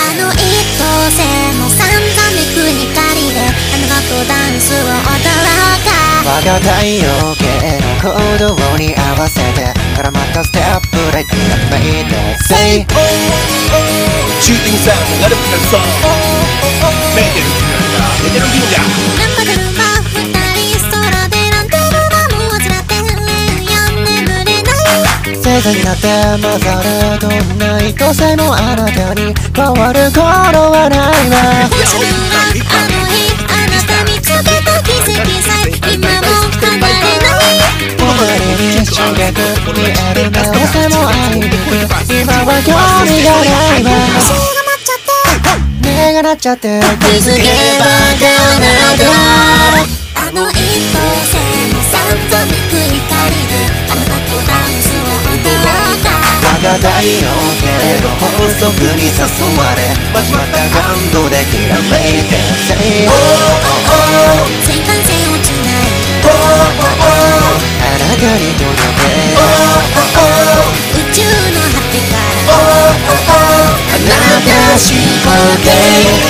の一等星のさんざめく光であの子とダンスを踊ろうか。 我が太陽系の行動に合わせて絡まったステップできらめいて Say Shooting sound 나를 불렀어 매대로 기운다 매대로 기운다 ルンバルンバ二人空でなんてルバも忘れてるよ眠れない星座になって混ざるどんな愛性もあなたに変わる頃はないわ。 自分はあの日あなた見つけた奇跡さえ今も離れない終わりに衝撃見える目をせもありにく今は興味がないわ。 足が待っちゃって目が鳴っちゃって気づけば叶うあの一等星のさんざめく光であなたとダンスを踊ろうか。 我が太陽系の法則に誘われ始まった感動できらめいて Say oh oh oh 新幹線をつないで oh oh oh あなたに届け oh oh oh 宇宙の果てから oh oh oh あなた進行形